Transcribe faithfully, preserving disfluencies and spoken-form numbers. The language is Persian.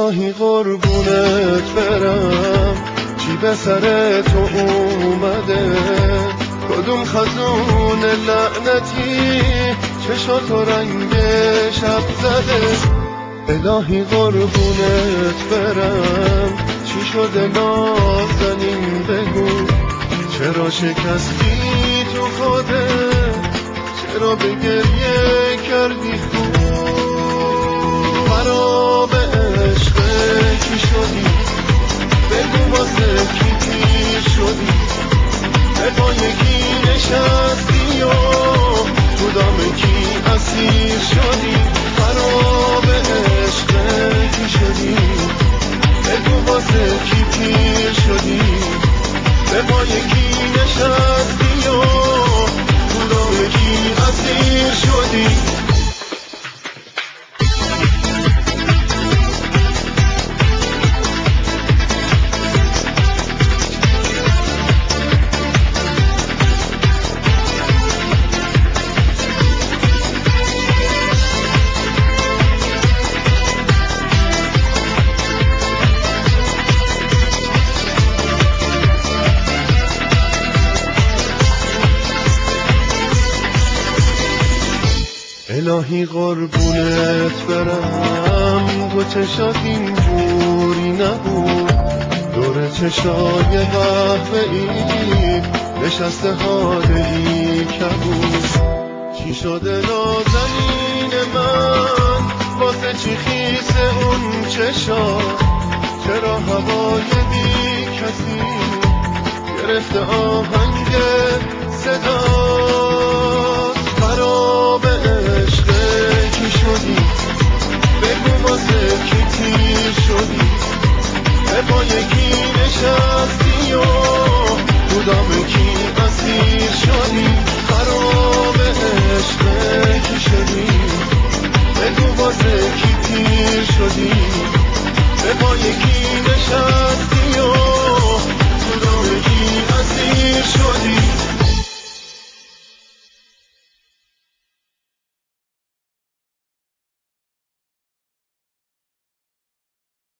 الهی قربونت برم، چی به سر تو اومده؟ کدوم خزون لعنتی چشاتو رنگ شب زده؟ الهی قربونت برم، چی شده نازنین بگو؟ چرا شکستی تو خودت؟ چرا به گریه کردی خون؟ خراب عشق کی شدی؟ بگو واسه کی پیر شدی؟ به پای کی نشستی و تو دام کی اسیر شدی؟ خراب عشق کی شدی؟ بگو واسه کی پیر شدی؟ به پای کی نشستی و تو دام کی اسیر شدی؟ الهی قربونت برم، دو چشات اینجوری نبود، دور چشای قهوه‌ای نشسته حالی کبود. چی شده نازنین من؟ واسه چی خیسه اون چشا؟ چرا هوای بی کسی گرفته آهنگ صدا؟ خراب عشق کی شدی؟ بگو واسه کی تیر شدی؟ به پای کی نشستی